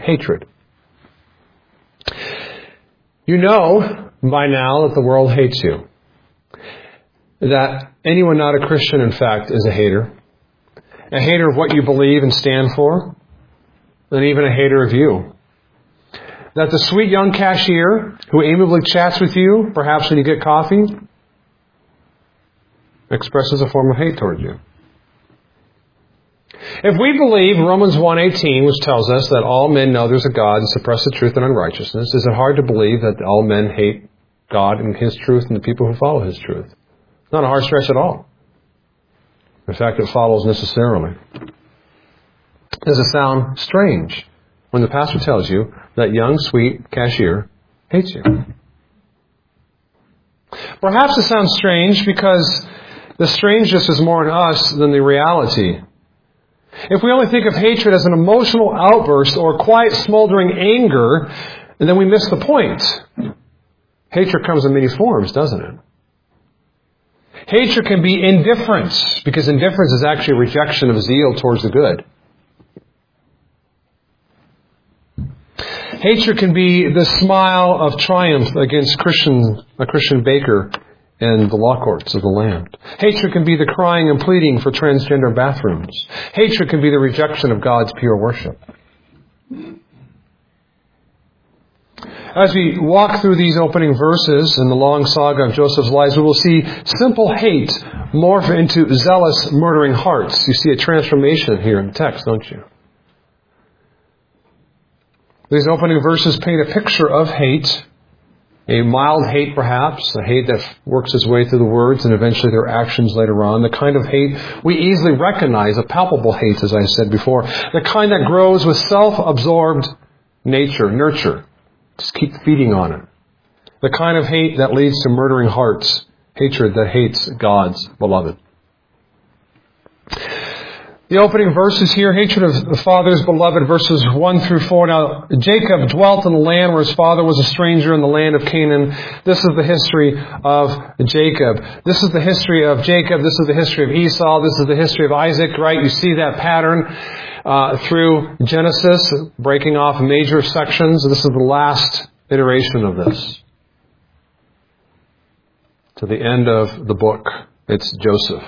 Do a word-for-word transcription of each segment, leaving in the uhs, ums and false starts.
hatred. You know by now that the world hates you. That anyone not a Christian, in fact, is a hater. A hater of what you believe and stand for. And even a hater of you. That the sweet young cashier who amiably chats with you, perhaps when you get coffee, expresses a form of hate towards you. If we believe Romans one eighteen, which tells us that all men know there's a God and suppress the truth and unrighteousness, is it hard to believe that all men hate God and His truth and the people who follow His truth? It's not a hard stretch at all. In fact, it follows necessarily. Does it sound strange when the pastor tells you that young, sweet cashier hates you? Perhaps it sounds strange because the strangeness is more in us than the reality. If we only think of hatred as an emotional outburst or quiet, smoldering anger, then we miss the point. Hatred comes in many forms, doesn't it? Hatred can be indifference, because indifference is actually a rejection of zeal towards the good. Hatred can be the smile of triumph against Christian, a Christian baker in the law courts of the land. Hatred can be the crying and pleading for transgender bathrooms. Hatred can be the rejection of God's pure worship. As we walk through these opening verses in the long saga of Joseph's life, we will see simple hate morph into zealous, murdering hearts. You see a transformation here in the text, don't you? These opening verses paint a picture of hate. A mild hate, perhaps, a hate that works its way through the words and eventually their actions later on. The kind of hate we easily recognize, a palpable hate, as I said before. The kind that grows with self-absorbed nature, nurture. Just keep feeding on it. The kind of hate that leads to murdering hearts. Hatred that hates God's beloved. The opening verses here, hatred of the father's beloved, verses one through four. Now, Jacob dwelt in the land where his father was a stranger in the land of Canaan. This is the history of Jacob. This is the history of Jacob. This is the history of Esau. This is the history of Isaac, right? You see that pattern uh, through Genesis, breaking off major sections. This is the last iteration of this. To the end of the book, it's Joseph.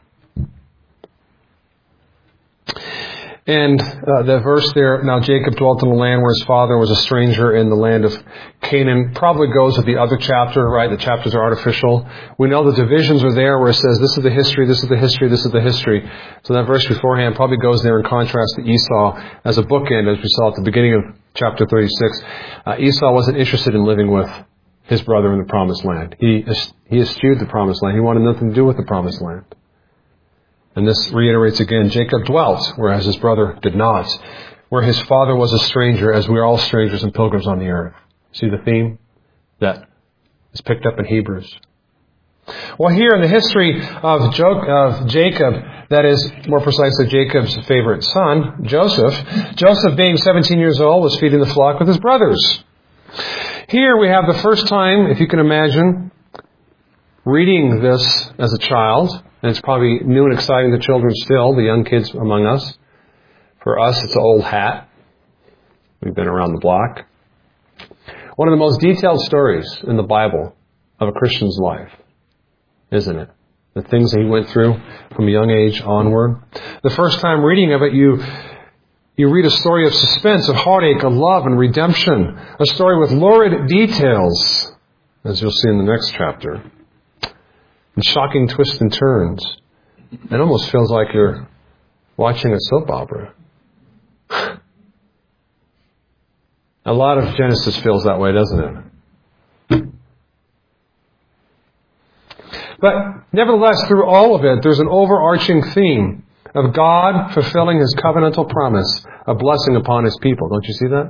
And uh, the verse there, now Jacob dwelt in the land where his father was a stranger in the land of Canaan, probably goes with the other chapter, right? The chapters are artificial. We know the divisions are there where it says, this is the history, this is the history, this is the history. So that verse beforehand probably goes there in contrast to Esau as a bookend, as we saw at the beginning of chapter thirty-six. Uh, Esau wasn't interested in living with his brother in the promised land. He, he eschewed the promised land. He wanted nothing to do with the promised land. And this reiterates again, Jacob dwelt, whereas his brother did not. Where his father was a stranger, as we are all strangers and pilgrims on the earth. See the theme that is picked up in Hebrews. Well, here in the history of, jo- of Jacob, that is more precisely Jacob's favorite son, Joseph, Joseph being seventeen years old was feeding the flock with his brothers. Here we have the first time, if you can imagine, reading this as a child. And it's probably new and exciting to children still, the young kids among us. For us, it's an old hat. We've been around the block. One of the most detailed stories in the Bible of a Christian's life, isn't it? The things that he went through from a young age onward. The first time reading of it, you you read a story of suspense, of heartache, of love and redemption. A story with lurid details, as you'll see in the next chapter. And shocking twists and turns. It almost feels like you're watching a soap opera. A lot of Genesis feels that way, doesn't it? But nevertheless, through all of it, there's an overarching theme of God fulfilling His covenantal promise of blessing upon His people. Don't you see that?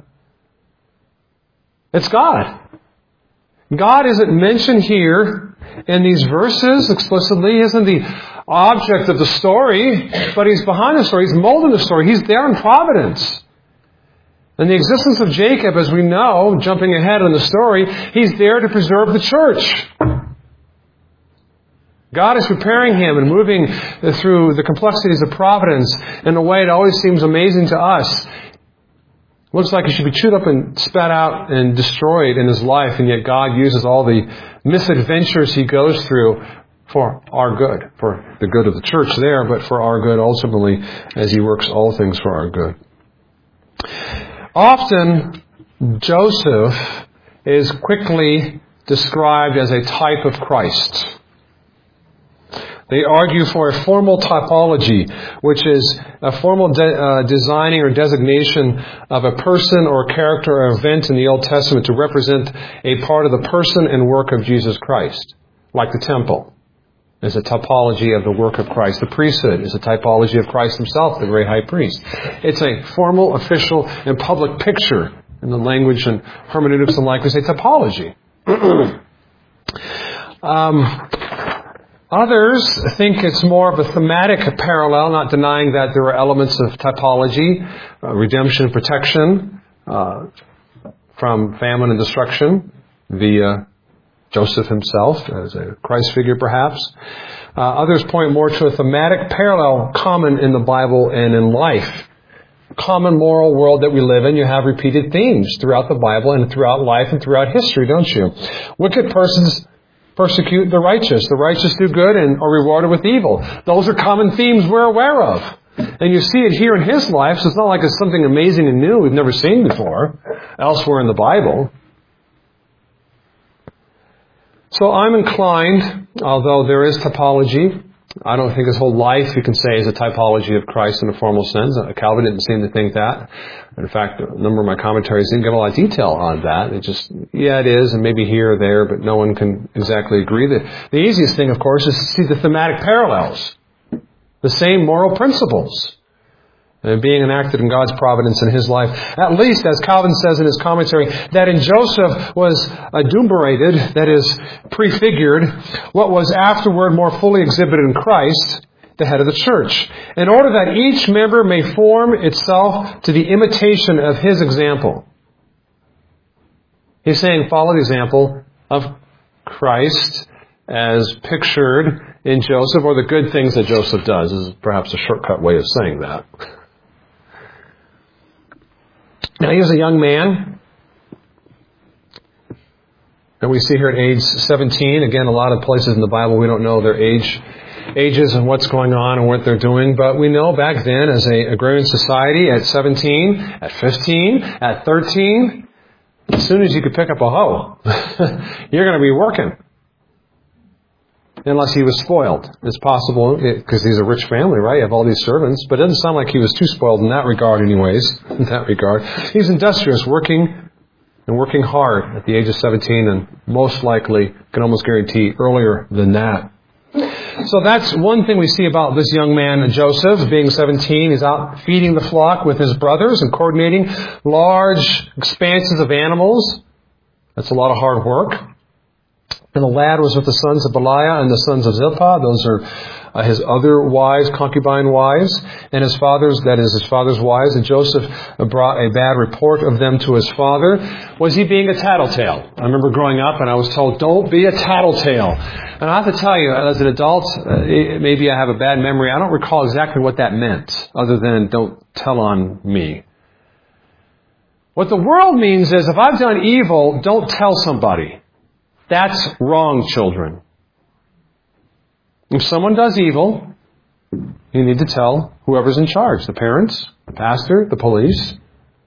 It's God. God isn't mentioned here in these verses explicitly. He isn't the object of the story, but He's behind the story. He's molding the story. He's there in providence. And the existence of Jacob, as we know, jumping ahead in the story, he's there to preserve the church. God is preparing him and moving through the complexities of providence in a way that always seems amazing to us. Looks like he should be chewed up and spat out and destroyed in his life, and yet God uses all the misadventures he goes through for our good, for the good of the church there, but for our good ultimately as he works all things for our good. Often, Joseph is quickly described as a type of Christ. They argue for a formal typology, which is a formal de- uh, designing or designation of a person or character or event in the Old Testament to represent a part of the person and work of Jesus Christ, like the temple is a typology of the work of Christ. The priesthood is a typology of Christ himself, the great high priest. It's a formal, official, and public picture. In the language and hermeneutics and like, we say typology. um, others think it's more of a thematic parallel, not denying that there are elements of typology, uh, redemption, protection uh, from famine and destruction via Joseph himself as a Christ figure, perhaps. Uh, others point more to a thematic parallel common in the Bible and in life. Common moral world that we live in, you have repeated themes throughout the Bible and throughout life and throughout history, don't you? Wicked persons persecute the righteous. The righteous do good and are rewarded with evil. Those are common themes we're aware of. And you see it here in his life, so it's not like it's something amazing and new we've never seen before elsewhere in the Bible. So I'm inclined, although there is typology, I don't think his whole life, you can say, is a typology of Christ in a formal sense. Calvin didn't seem to think that. In fact, a number of my commentaries didn't give a lot of detail on that. It just, yeah, it is, and maybe here or there, but no one can exactly agree. The, the easiest thing, of course, is to see the thematic parallels. The same moral principles uh, being enacted in God's providence in his life. At least, as Calvin says in his commentary, that in Joseph was adumbrated, that is, prefigured, what was afterward more fully exhibited in Christ, the head of the church, in order that each member may form itself to the imitation of his example. He's saying, follow the example of Christ as pictured in Joseph, or the good things that Joseph does, is perhaps a shortcut way of saying that. Now, he was a young man, and we see here at age seventeen, again, a lot of places in the Bible we don't know their age, ages and what's going on and what they're doing, but we know back then as a agrarian society at seventeen, at fifteen, at thirteen, as soon as you could pick up a hoe, you're going to be working. Unless he was spoiled. It's possible, because he's a rich family, right? You have all these servants. But it doesn't sound like he was too spoiled in that regard anyways. In that regard. He's industrious, working and working hard at the age of seventeen, and most likely, can almost guarantee, earlier than that. So that's one thing we see about this young man, Joseph, being seventeen. He's out feeding the flock with his brothers and coordinating large expanses of animals. That's a lot of hard work. And the lad was with the sons of Belial and the sons of Zilpah. Those are uh, his other wives, concubine wives, and his father's, that is his father's wives. And Joseph brought a bad report of them to his father. Was he being a tattletale? I remember growing up and I was told, don't be a tattletale. And I have to tell you, as an adult, uh, maybe I have a bad memory. I don't recall exactly what that meant, other than don't tell on me. What the world means is, if I've done evil, don't tell somebody. That's wrong, children. If someone does evil, you need to tell whoever's in charge, the parents, the pastor, the police,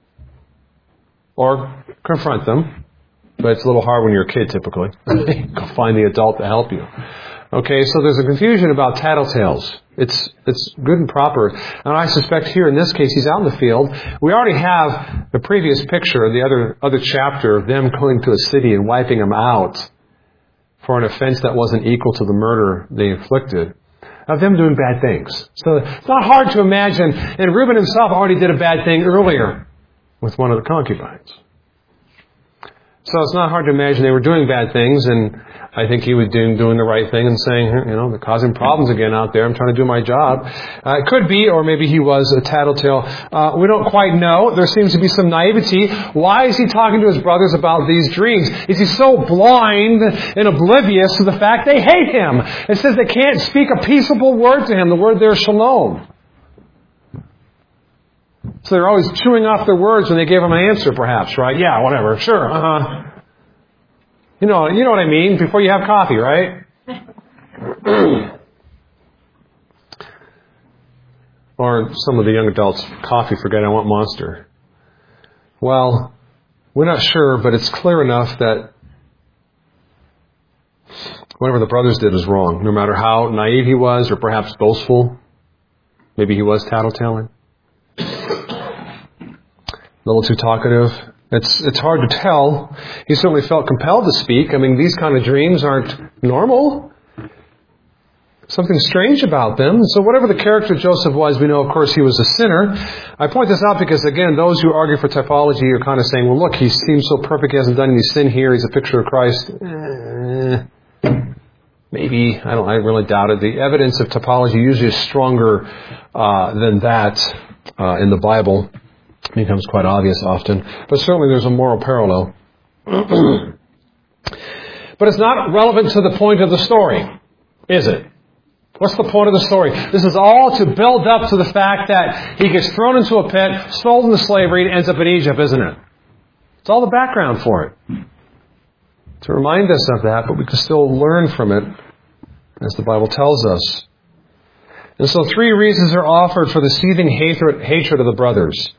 or confront them. But it's a little hard when you're a kid, typically. Go find the adult to help you. Okay, so there's a confusion about tattletales. It's it's good and proper. And I suspect here in this case, he's out in the field. We already have the previous picture, the other other chapter of them going to a city and wiping them out for an offense that wasn't equal to the murder they inflicted. Of them doing bad things. So it's not hard to imagine. And Reuben himself already did a bad thing earlier with one of the concubines. So it's not hard to imagine they were doing bad things, and I think he was doing, doing the right thing and saying, you know, they're causing problems again out there. I'm trying to do my job. Uh, it could be, or maybe he was a tattletale. Uh, we don't quite know. There seems to be some naivety. Why is he talking to his brothers about these dreams? Is he so blind and oblivious to the fact they hate him? It says they can't speak a peaceable word to him. The word there is shalom. So they're always chewing off their words when they gave him an answer, perhaps, right? Yeah, whatever. Sure, uh-huh. You know, you know what I mean, before you have coffee, right? Or some of the young adults, coffee, forget I want Monster. Well, we're not sure, but it's clear enough that whatever the brothers did was wrong, no matter how naive he was or perhaps boastful. Maybe he was tattletelling. A little too talkative. It's it's hard to tell. He certainly felt compelled to speak. I mean, these kind of dreams aren't normal. Something strange about them. So whatever the character Joseph was, we know, of course, he was a sinner. I point this out because, again, those who argue for typology are kind of saying, well, look, he seems so perfect, he hasn't done any sin here, he's a picture of Christ. Eh, maybe. I don't. I really doubt it. The evidence of typology usually is stronger uh, than that uh, in the Bible. It becomes quite obvious often. But certainly there's a moral parallel. But it's not relevant to the point of the story, is it? What's the point of the story? This is all to build up to the fact that he gets thrown into a pit, sold into slavery, and ends up in Egypt, isn't it? It's all the background for it. To remind us of that, but we can still learn from it, as the Bible tells us. And so three reasons are offered for the seething hatred, hatred of the brothers.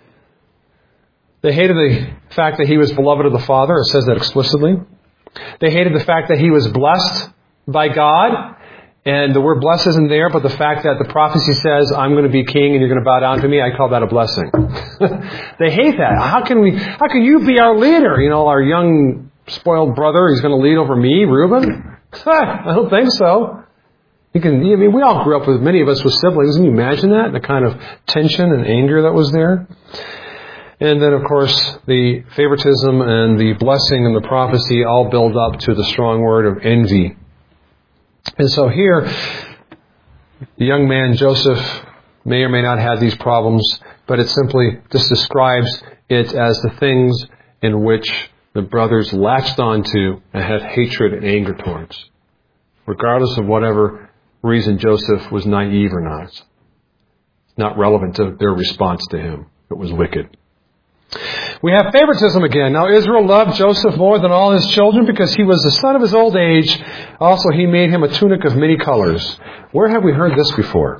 They hated the fact that he was beloved of the Father. It says that explicitly. They hated the fact that he was blessed by God. And the word blessed isn't there, but the fact that the prophecy says, I'm going to be king and you're going to bow down to me, I call that a blessing. They hate that. How can we, how can you be our leader? You know, our young spoiled brother, he's going to lead over me, Reuben? I don't think so. You can, I mean, we all grew up with, many of us with siblings. Can you imagine that? The kind of tension and anger that was there. And then, of course, the favoritism and the blessing and the prophecy all build up to the strong word of envy. And so here, the young man, Joseph, may or may not have these problems, but it simply just describes it as the things in which the brothers latched onto and had hatred and anger towards, regardless of whatever reason Joseph was naive or not. It's not relevant to their response to him. It was wicked. We have favoritism again. Now Israel loved Joseph more than all his children because he was the son of his old age. Also, he made him a tunic of many colors. Where have we heard this before?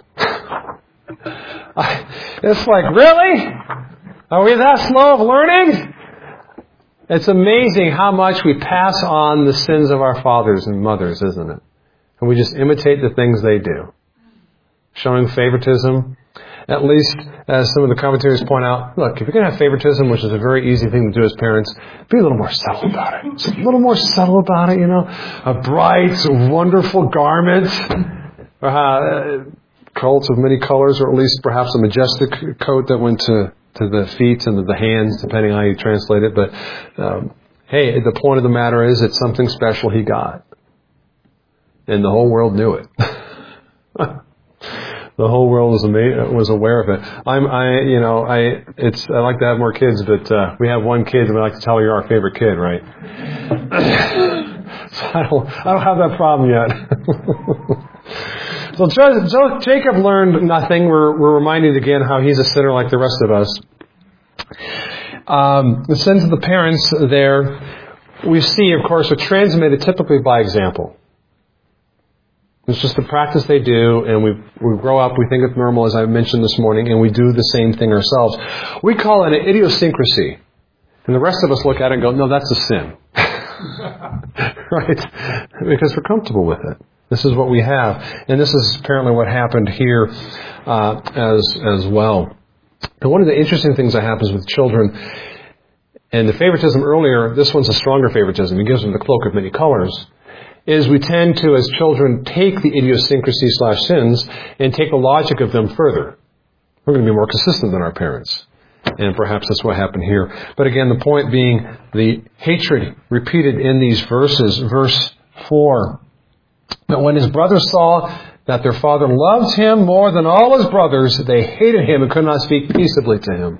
It's like, really? Are we that slow of learning? It's amazing how much we pass on the sins of our fathers and mothers, isn't it? And we just imitate the things they do. Showing favoritism. At least, as some of the commentators point out, look, if you're going to have favoritism, which is a very easy thing to do as parents, be a little more subtle about it. Just a little more subtle about it, you know. A bright, wonderful garment, uh, coats of many colors, or at least perhaps a majestic coat that went to, to the feet and to the hands, depending on how you translate it. But, um, hey, the point of the matter is it's something special he got. And the whole world knew it. The whole world was ama- was aware of it. I'm, I, you know, I, it's, I like to have more kids, but, uh, we have one kid and we like to tell her you're our favorite kid, right? So I don't, I don't have that problem yet. So Jo- Jo- Jacob learned nothing. We're, we're reminded again how he's a sinner like the rest of us. Um, the sins of the parents there, we see, of course, are transmitted typically by example. It's just the practice they do, and we we grow up, we think it's normal, as I mentioned this morning, and we do the same thing ourselves. We call it an idiosyncrasy. And the rest of us look at it and go, no, that's a sin. Right? Because we're comfortable with it. This is what we have. And this is apparently what happened here uh, as as well. And one of the interesting things that happens with children, and the favoritism earlier, this one's a stronger favoritism. It gives them the cloak of many colors. Is we tend to, as children, take the idiosyncrasy slash sins and take the logic of them further. We're going to be more consistent than our parents. And perhaps that's what happened here. But again, the point being the hatred repeated in these verses. Verse four. But when his brothers saw that their father loved him more than all his brothers, they hated him and could not speak peaceably to him.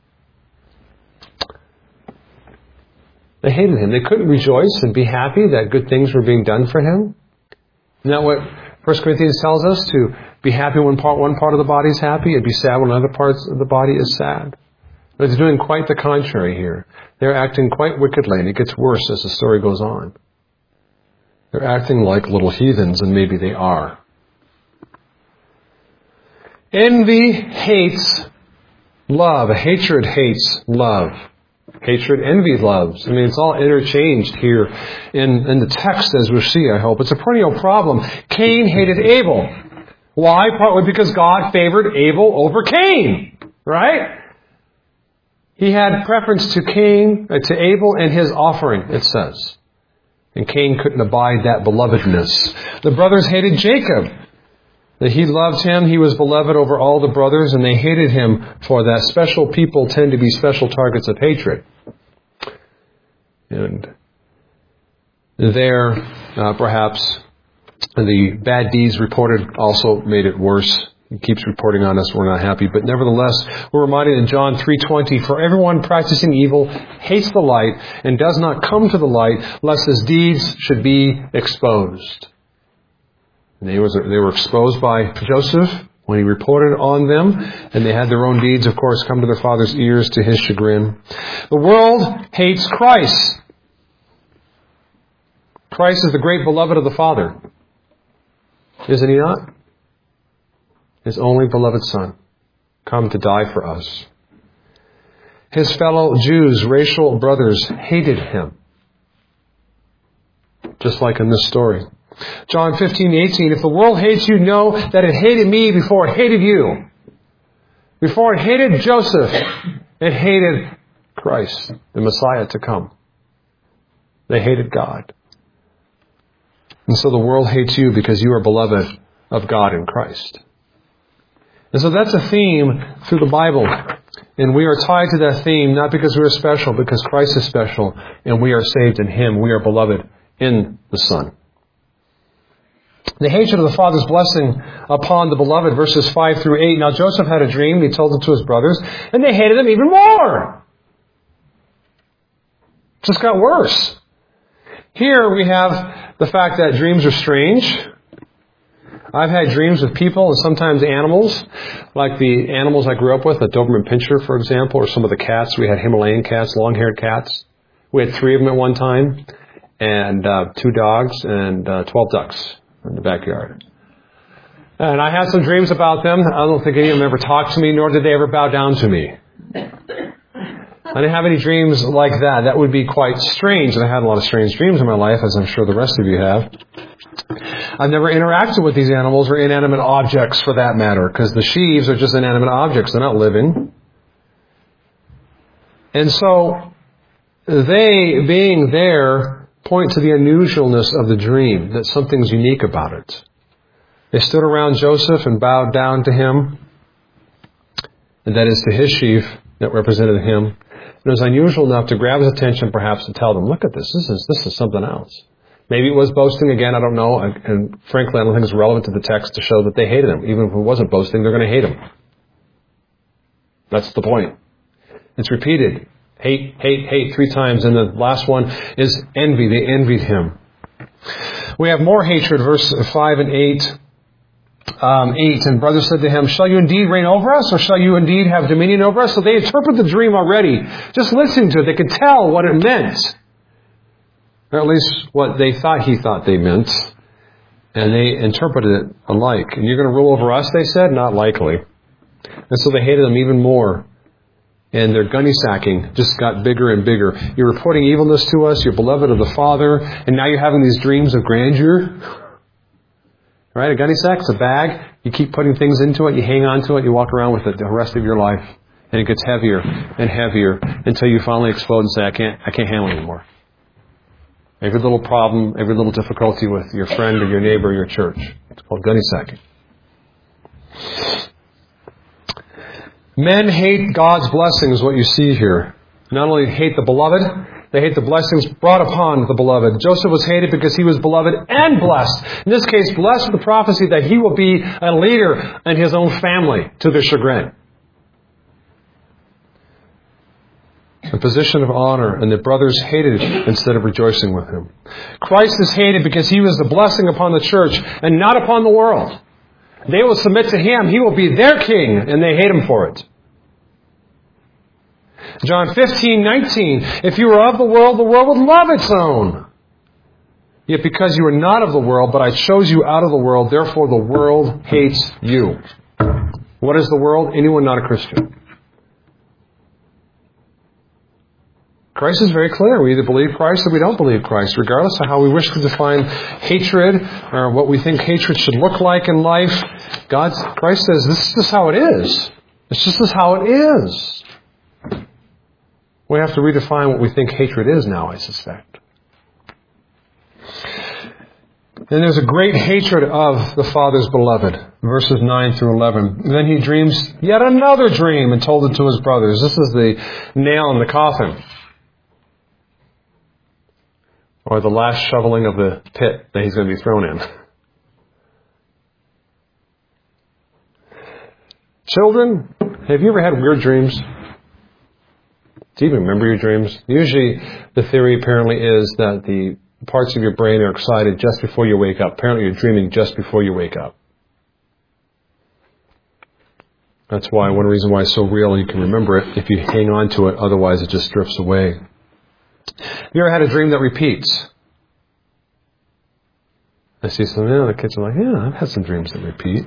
They hated him. They couldn't rejoice and be happy that good things were being done for him. Isn't that what First Corinthians tells us? To be happy when part, one part of the body is happy and be sad when other parts of the body is sad. But it's doing quite the contrary here. They're acting quite wickedly, and it gets worse as the story goes on. They're acting like little heathens, and maybe they are. Envy hates love. Hatred hates love. Hatred, envy loves. I mean, it's all interchanged here in, in the text, as we'll see, I hope. It's a perennial problem. Cain hated Abel. Why? Partly because God favored Abel over Cain. Right? He had preference to Cain, uh, to Abel and his offering, it says. And Cain couldn't abide that belovedness. The brothers hated Jacob. That he loved him, he was beloved over all the brothers, and they hated him for that. Special people tend to be special targets of hatred. And there, uh, perhaps, the bad deeds reported also made it worse. He keeps reporting on us, we're not happy. But nevertheless, we're reminded in John three twenty, for everyone practicing evil hates the light and does not come to the light, lest his deeds should be exposed. And they, was, they were exposed by Joseph when he reported on them, and they had their own deeds, of course, come to their father's ears to his chagrin. The world hates Christ. Christ is the great beloved of the Father. Isn't he not? His only beloved Son, come to die for us. His fellow Jews, racial brothers, hated him. Just like in this story. John fifteen eighteen, if the world hates you, know that it hated me before it hated you. Before it hated Joseph, it hated Christ, the Messiah to come. They hated God. And so the world hates you because you are beloved of God in Christ. And so that's a theme through the Bible. And we are tied to that theme, not because we are special, because Christ is special, and we are saved in Him. We are beloved in the Son. The hatred of the Father's blessing upon the beloved, verses five through eight. Now Joseph had a dream, he told it to his brothers, and they hated him even more. It just got worse. Here we have the fact that dreams are strange. I've had dreams with people and sometimes animals, like the animals I grew up with, a Doberman Pinscher, for example, or some of the cats. We had Himalayan cats, long-haired cats. We had three of them at one time, and uh, two dogs and uh, twelve ducks in the backyard. And I had some dreams about them. I don't think any of them ever talked to me, nor did they ever bow down to me. I didn't have any dreams like that. That would be quite strange. And I had a lot of strange dreams in my life, as I'm sure the rest of you have. I've never interacted with these animals or inanimate objects for that matter, because the sheaves are just inanimate objects. They're not living. And so they, being there, point to the unusualness of the dream, that something's unique about it. They stood around Joseph and bowed down to him, and that is to his sheaf that represented him. It was unusual enough to grab his attention, perhaps, to tell them, look at this, this is this is something else. Maybe it was boasting again, I don't know, and, and frankly I don't think it's relevant to the text to show that they hated him. Even if it wasn't boasting, they're going to hate him. That's the point. It's repeated. Hate, hate, hate three times, and the last one is envy. They envied him. We have more hatred, verse five and eight. Um, eight, and brothers said to him, shall you indeed reign over us, or shall you indeed have dominion over us? So they interpret the dream already. Just listening to it, they could tell what it meant. Or at least what they thought he thought they meant. And they interpreted it alike. And you're going to rule over us, they said? Not likely. And so they hated them even more. And their gunny sacking just got bigger and bigger. You're reporting evilness to us, you're beloved of the Father, and now you're having these dreams of grandeur. Right? A gunny sack, it's a bag. You keep putting things into it, you hang on to it, you walk around with it the rest of your life. And it gets heavier and heavier until you finally explode and say, I can't, I can't handle it anymore. Every little problem, every little difficulty with your friend or your neighbor or your church. It's called gunny sacking. Men hate God's blessings, what you see here. Not only hate the beloved, they hate the blessings brought upon the beloved. Joseph was hated because he was beloved and blessed. In this case, blessed with the prophecy that he will be a leader in his own family to their chagrin. A position of honor, and the brothers hated it instead of rejoicing with him. Christ is hated because he was the blessing upon the church and not upon the world. They will submit to Him. He will be their king, and they hate Him for it. John fifteen nineteen, if you were of the world, the world would love its own. Yet because you are not of the world, but I chose you out of the world, therefore the world hates you. What is the world? Anyone not a Christian. Christ is very clear. We either believe Christ or we don't believe Christ, regardless of how we wish to define hatred or what we think hatred should look like in life. God, Christ says, this is just how it is. It's just this how it is. We have to redefine what we think hatred is now, I suspect. And there's a great hatred of the Father's beloved, verses nine through eleven. And then he dreams yet another dream and told it to his brothers. This is the nail in the coffin. Or the last shoveling of the pit that he's going to be thrown in. Children, have you ever had weird dreams? Do you even remember your dreams? Usually the theory apparently is that the parts of your brain are excited just before you wake up. Apparently you're dreaming just before you wake up. That's why, one reason why it's so real, you can remember it if you hang on to it. Otherwise it just drifts away. Have you ever had a dream that repeats? I see some, yeah, the kids are like, yeah, I've had some dreams that repeat.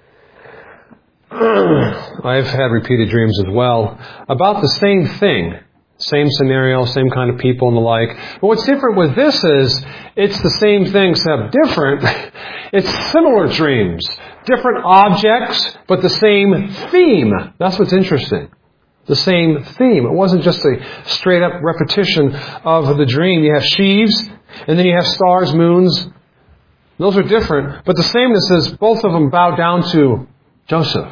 I've had repeated dreams as well about the same thing. Same scenario, same kind of people and the like. But what's different with this is, it's the same thing except different. It's similar dreams. Different objects, but the same theme. That's what's interesting. The same theme. It wasn't just a straight up repetition of the dream. You have sheaves, and then you have stars, moons. Those are different. But the sameness is both of them bow down to Joseph.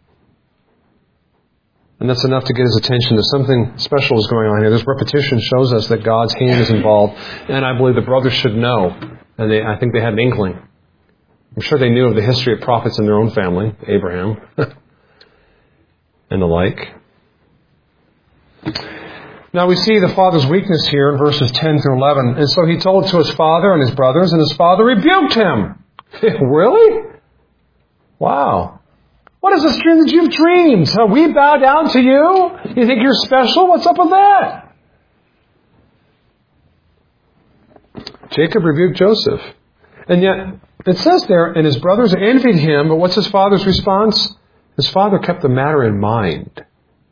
And that's enough to get his attention that something special is going on here. This repetition shows us that God's hand is involved. And I believe the brothers should know. And they, I think they had an inkling. I'm sure they knew of the history of prophets in their own family, Abraham and the like. Now we see the father's weakness here in verses ten through eleven. And so he told to his father and his brothers, and his father rebuked him. Really? Wow. What is this dream that you've dreamed? Have we bow down to you? You think you're special? What's up with that? Jacob rebuked Joseph. And yet, it says there, and his brothers envied him, but what's his father's response? His father kept the matter in mind.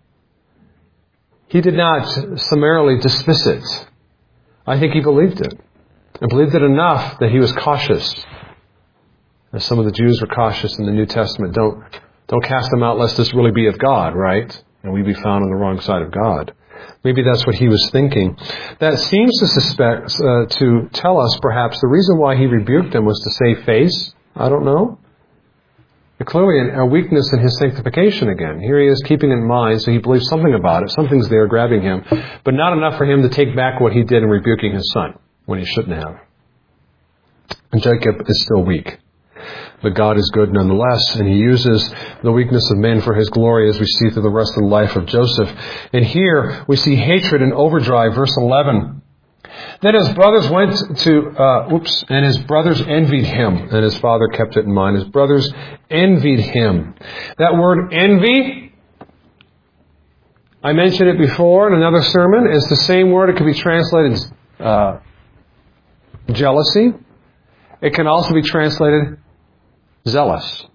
He did not summarily dismiss it. I think he believed it. And believed it enough that he was cautious. As some of the Jews were cautious in the New Testament. Don't, don't cast them out lest this really be of God, right? And we be found on the wrong side of God. Maybe that's what he was thinking. That seems to suspect, uh, to tell us perhaps the reason why he rebuked them was to save face. I don't know. But clearly a weakness in his sanctification again. Here he is keeping it in mind, so he believes something about it. Something's there grabbing him. But not enough for him to take back what he did in rebuking his son when he shouldn't have. And Jacob is still weak. But God is good nonetheless, and he uses the weakness of men for his glory, as we see through the rest of the life of Joseph. And here we see hatred in overdrive, verse eleven. Then his brothers went to, uh, oops, and his brothers envied him, and his father kept it in mind. His brothers envied him. That word envy, I mentioned it before in another sermon. It's the same word. It can be translated as uh, jealousy. It can also be translated zealous.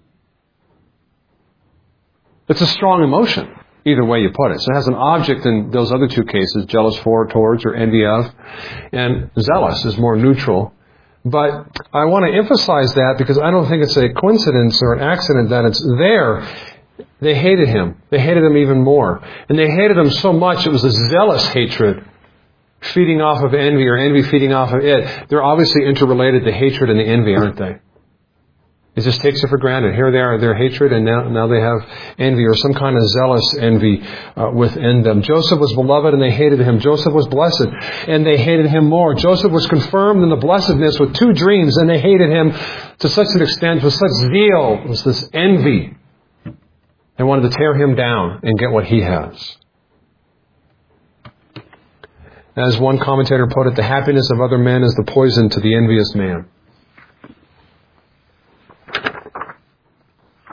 It's a strong emotion, either way you put it. So it has an object in those other two cases, jealous for, towards, or envy of. And zealous is more neutral. But I want to emphasize that because I don't think it's a coincidence or an accident that it's there. They hated him. They hated him even more. And they hated him so much it was a zealous hatred feeding off of envy or envy feeding off of it. They're obviously interrelated, the hatred and the envy, aren't they? It just takes it for granted. Here they are, their hatred, and now, now they have envy or some kind of zealous envy uh, within them. Joseph was beloved and they hated him. Joseph was blessed and they hated him more. Joseph was confirmed in the blessedness with two dreams and they hated him to such an extent, with such zeal, was this envy. They wanted to tear him down and get what he has. As one commentator put it, the happiness of other men is the poison to the envious man.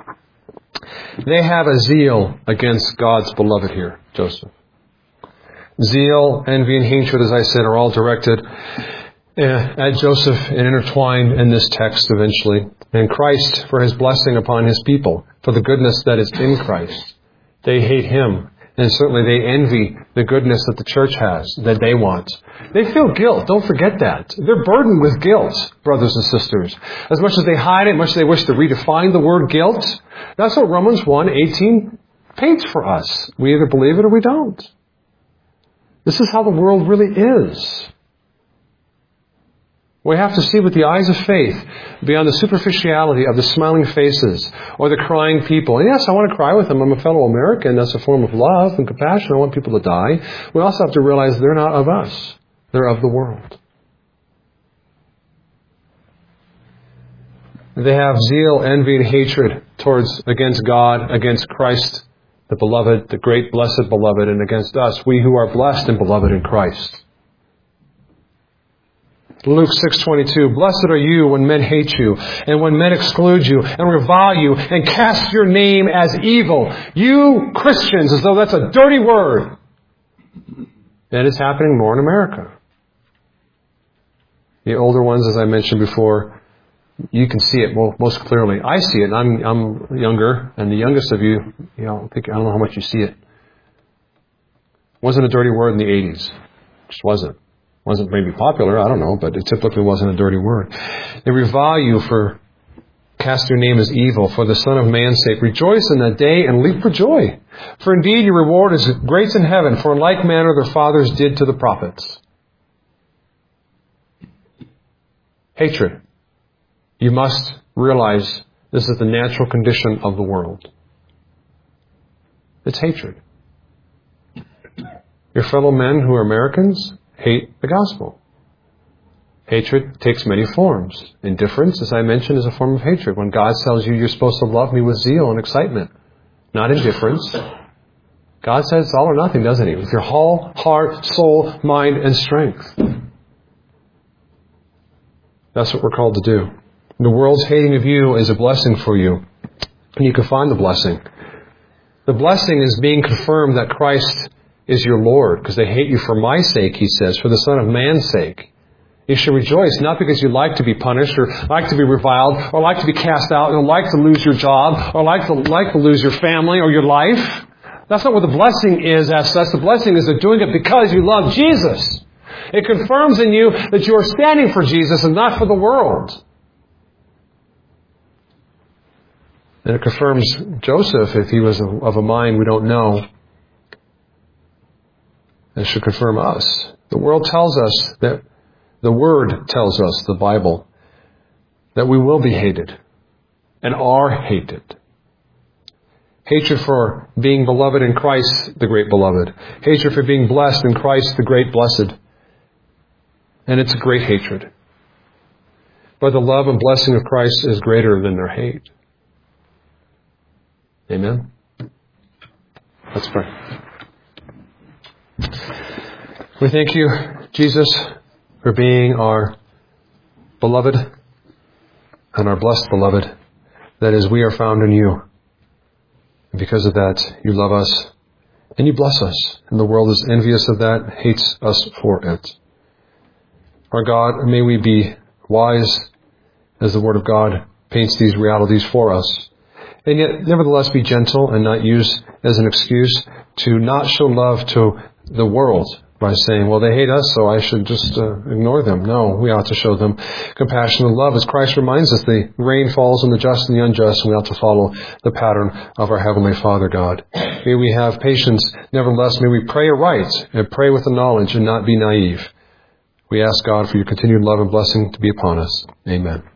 they have a zeal against God's beloved here, Joseph. Zeal, envy, and hatred, as I said, are all directed at Joseph and intertwined in this text eventually. And Christ for his blessing upon his people, for the goodness that is in Christ. They hate him, and certainly they envy the goodness that the church has, that they want. They feel guilt. Don't forget that. They're burdened with guilt, brothers and sisters. As much as they hide it, as much as they wish to redefine the word guilt, that's what Romans one eighteen paints for us. We either believe it or we don't. This is how the world really is. We have to see with the eyes of faith beyond the superficiality of the smiling faces or the crying people. And yes, I want to cry with them. I'm a fellow American. That's a form of love and compassion. I want people to die. We also have to realize they're not of us. They're of the world. They have zeal, envy, and hatred towards against God, against Christ, the beloved, the great blessed beloved, and against us, we who are blessed and beloved in Christ. Luke six twenty-two, blessed are you when men hate you, and when men exclude you, and revile you, and cast your name as evil. You Christians, as though that's a dirty word. And it's happening more in America. The older ones, as I mentioned before, you can see it most clearly. I see it, and I'm, I'm younger, and the youngest of you, you know, I think, I don't know how much you see it. It wasn't a dirty word in the eighties. It just wasn't. Wasn't maybe popular, I don't know, but it typically wasn't a dirty word. They revile you for cast your name as evil, for the Son of Man's sake. Rejoice in that day and leap for joy. For indeed your reward is great in heaven, for in like manner their fathers did to the prophets. Hatred. You must realize this is the natural condition of the world. It's hatred. Your fellow men who are Americans hate the gospel. Hatred takes many forms. Indifference, as I mentioned, is a form of hatred. When God tells you you're supposed to love me with zeal and excitement, not indifference. God says it's all or nothing, doesn't He? With your whole heart, soul, mind, and strength. That's what we're called to do. The world's hating of you is a blessing for you. And you can find the blessing. The blessing is being confirmed that Christ is your Lord, because they hate you for my sake, He says, for the Son of Man's sake. You should rejoice, not because you like to be punished, or like to be reviled, or like to be cast out, or like to lose your job, or like to, like to lose your family or your life. That's not what the blessing is as such. The blessing is that doing it because you love Jesus. It confirms in you that you are standing for Jesus and not for the world. And it confirms Joseph, if he was of a mind we don't know. It should confirm us. The world tells us that, the Word tells us, the Bible, that we will be hated and are hated. Hatred for being beloved in Christ, the great beloved. Hatred for being blessed in Christ, the great blessed. And it's a great hatred. But the love and blessing of Christ is greater than their hate. Amen? Let's pray. We thank you, Jesus, for being our beloved and our blessed beloved. That is, we are found in you. And because of that, you love us and you bless us. And the world is envious of that, hates us for it. Our God, may we be wise as the Word of God paints these realities for us. And yet, nevertheless, be gentle and not use as an excuse to not show love to the world by saying, well, they hate us, so I should just uh, ignore them. No, we ought to show them compassion and love. As Christ reminds us, the rain falls on the just and the unjust, and we ought to follow the pattern of our Heavenly Father God. May we have patience. Nevertheless, may we pray aright and pray with the knowledge and not be naive. We ask God for your continued love and blessing to be upon us. Amen.